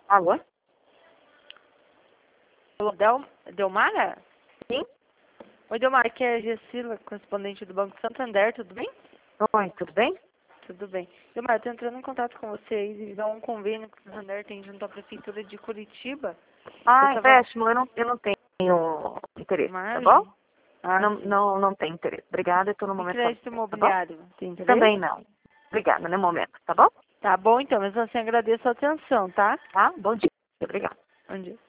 Alô? Alô, Delmara? Sim? Oi, Delmara, aqui é a Gessila, correspondente do Banco Santander, tudo bem? Oi, tudo bem? Tudo bem. Delmara, estou entrando em contato com vocês e dar um convênio que o Santander tem junto à Prefeitura de Curitiba. Ah, Eu tava... péssimo, eu não tenho interesse, tá bom? Margem? Ah, Não, sim. não, não tenho interesse. Obrigada, eu tô no E momento crédito tá bom? imobiliário, tem interesse? Também não. Obrigada, no momento, tá bom? Tá bom, então, mas assim, agradeço a atenção, tá? Tá? Bom dia. Obrigada. Bom dia.